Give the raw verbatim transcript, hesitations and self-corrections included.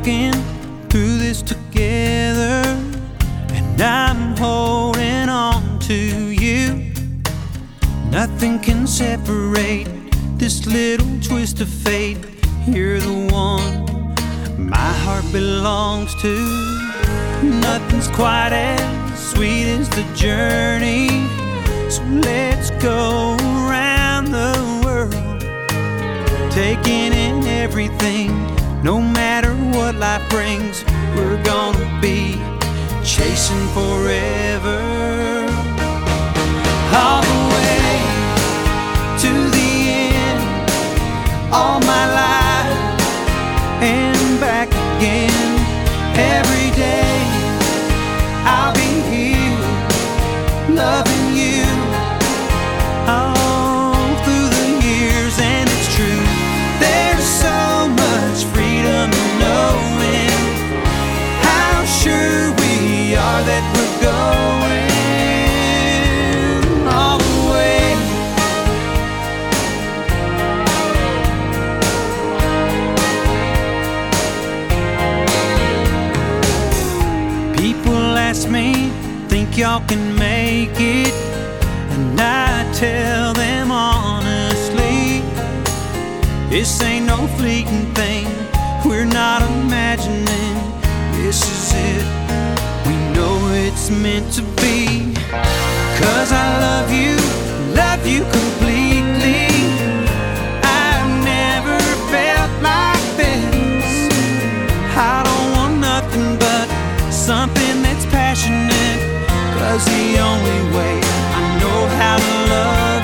walking through this together, and I'm holding on to you. Nothing can separate this little twist of fate. You're the one my heart belongs to. Nothing's quite as sweet as the journey, so let's go around the world, taking in everything. No matter what life brings, we're gonna be chasing forever, all the way to the end, all my life and back again. Every day I'll be here loving you all through the years. And it's true, there's so much freedom in knowing how sure we are that we're going all the way. People ask me, think y'all can make it? And I tell them honestly, this ain't no fleeting thing, we're not imagining. This is it, we know it's meant to be. Cause I love you, love you completely. I've never felt like this. I don't want nothing but something that's passionate, cause the only way I know how to love